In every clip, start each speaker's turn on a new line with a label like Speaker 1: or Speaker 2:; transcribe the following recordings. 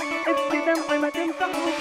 Speaker 1: دمعي ما تمسحوش.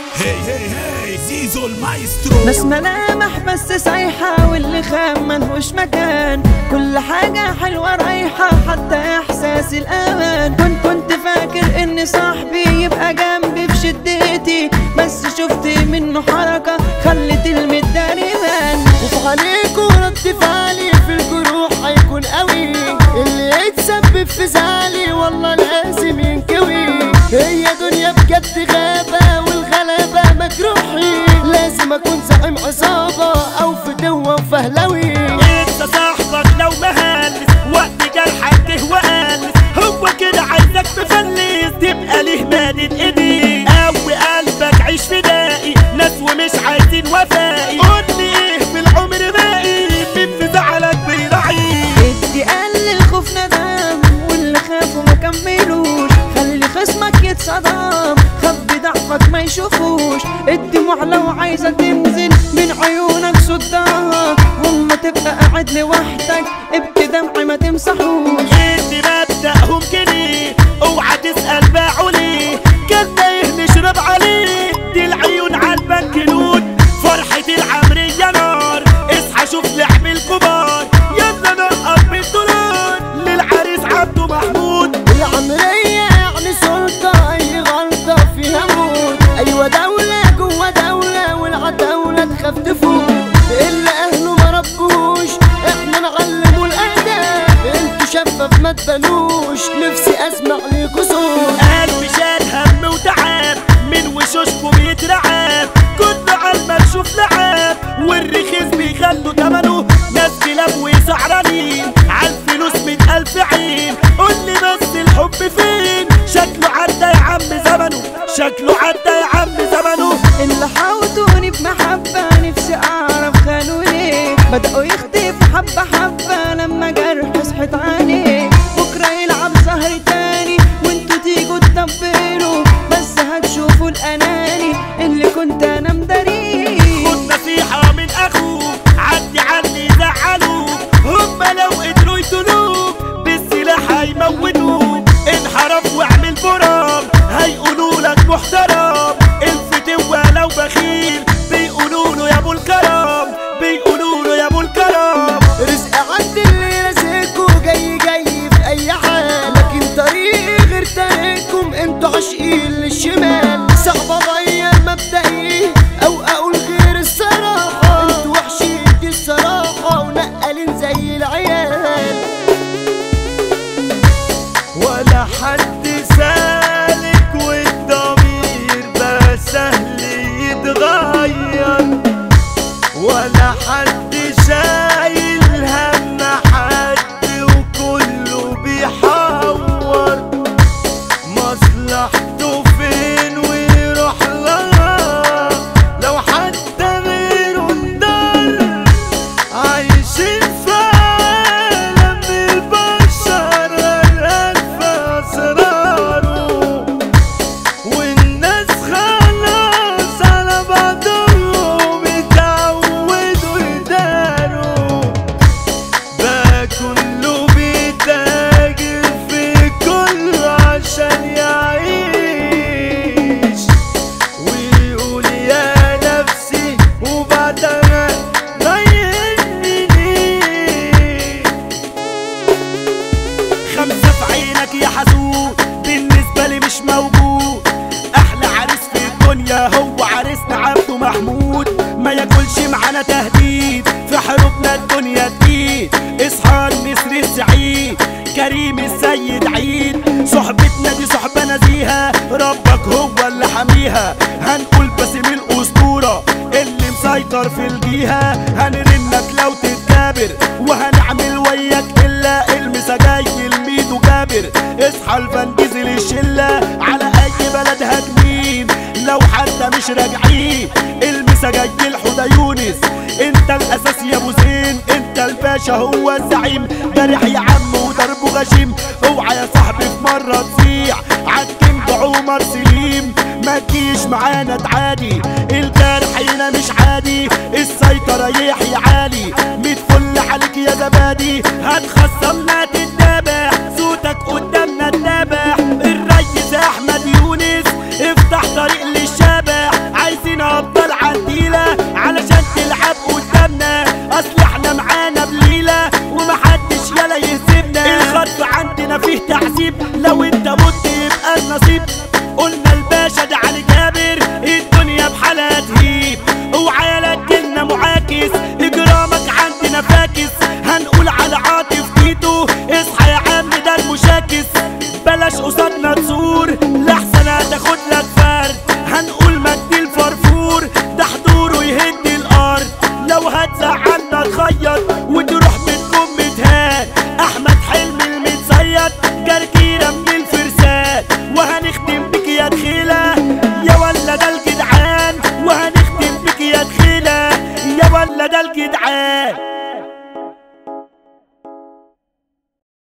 Speaker 2: هي زيزو المايسترو.
Speaker 3: ناس ملامح بس سايحة واللي خام ملهوش مكان، كل حاجة حلوة رايحة حتى إحساس الأمان. كنت فاكر إن صاحبي يبقى جنبي في شدتي، بس شفت منه حركة خلت المداري بان.
Speaker 4: وفي عليكوا رد فعلي في الجروح هيكون قوي، اللي يتسبب في زعلي والله لازم ينكوي. هي دنيا بجد غابة والغلابة مجروحي، لازم اكون زعيم عصابة او فتوة وفهلوي.
Speaker 5: انت صاحبك لو مهلس وقت جرحك تهوى قلس، هو كده عايزك تفلس تبقى ليه مادد ايدي. قوي قلبك عيش فدائي، ناس ومش عايزين وفائي. قولي ايه في العمر باقي مين في زعلك بيراعي.
Speaker 3: ادي قلل خوف ندم واللي خافوا ما كملوش، خلي خصمك يتصدم خبي ضعفك ما يشوفوش. الدموع لو عايزة تنزل من عيونك صدها، وما تبقى قاعد لوحدك ابكي دمعي ما تمسحوش.
Speaker 5: انت مبدأهم كده اوعى تسأل باعوا ليه، كان تايه نشرب عليه. دي العيون عالبنك نود، فرحة العمرية نار. اصحى شوف لعب الكبار، يلا نقط بالدولار للعريس عبده محمود.
Speaker 4: العمرية يعني سلطة، اي غلطة فيها موت. ايوه دولة جوا دولة والعداولة تخاف تفوت. اللي اهله ما ربوش احنا نعلموا الاداب، انتوا شفاف ما تبانوش نفسي اسمع ليكوا صوت.
Speaker 5: قلبي شال هم وتعب من وشوشكم يترعب، كنت عالما تشوف لعب والرخيص بيخلوا تمنه. ناس كلاب وسعرانين عالفلوس 100,000 عين. قولي بس الحب فين، شكله عدى يا عم زمنه، شكله عدى يا عم زمنه.
Speaker 3: اللي حاوطوني بمحبة نفسي أعرف خانوا ليه، بدأوا يختفوا حبة حبة لما جرح صحت عليه. بكرة يلعب سهر تاني وانتوا تيجوا تدبروا، بس هتشوفوا الأناني اللي كنت أنا مداريه.
Speaker 5: خد نصيحة من أخوك، عدي عني زعلوك، هما لو قدروا يطلوك بالسلاح هيموتوك. انحرف واعمل برام هيقولوا لك محترم، الفتوة لو بخيل بيقولوا له يا ابو الكرم، بيقولوا له يا ابو الكرم.
Speaker 4: رزق عند اللي رزقكوا جاي في اي حال، لكن طريقي غير طريقكم انتوا عاشقين للشمال. صعب اغير مبدئي او اقول غير الصراحة، انتوا وحشين دي الصراحة ونقلين زي العيال.
Speaker 5: ولا حد سالك والضمير بقى سهل يتغير، ولا حد شايل هم حد وكله بيحور. مصلحته فين ويروح لها، لو حتى غيره انضر. عايشين في عالم البشر غرقان في اسراره، والناس خلاص على بعضهم اتعودوا يداروا. بقى كله بيتاجر في كله عشان يعيش، ويقول يا نفسي وبعدها ما يهمني. خمسة في عينك يا حسود بالنسبة لي مش موجود، أحلى عريس في الدنيا هو عريسنا عبده محمود. ما ياكلش معانا تهديد في حروبنا الدنيا تقيد. اصحى النسر السعيد كريم السيد عيد، صحبتنا دي صحبة نزيهة ربك هو اللي حميها. هنقول باسم الأسطورة اللي مسيطر في الجيهة، هنرنك لو تتكابر وهنعمل وياك إلا المسا جاي الميدو جابر. اصحى الفنجز للشلة على أي بلد هتمين، لو حتى مش راجعين المسا جاي الحدى يونس. انت الأساس يا ابو زين، انت الباشا هو الزعيم. جارح يا عم وضربه غشيم، اوعى يا صاحبي في مرة تسيع عالكينج عمر سليم. ما تجيش معانا تعادي، الجرح هنا مش عادي. السيطرة يحيى عالي 100 فل عليك يا زبادي. هتخصمنا تتابع صوتك قدامنا تتابع. الريس احمد يونس صوتنا تصور لحسن هتاخد لك فرد. هنقول مجدي الفرفور ده حضوره يهد الارض. لو هتزعلنا تخيط وتروح بتكون متهان. احمد حلمي المتصيد جرجيرة من الفرسان. وهنختم بك يا دخيلة يا ولا ده الجدعان. وهنختم بك يا دخيلة يا ولا ده الجدعان.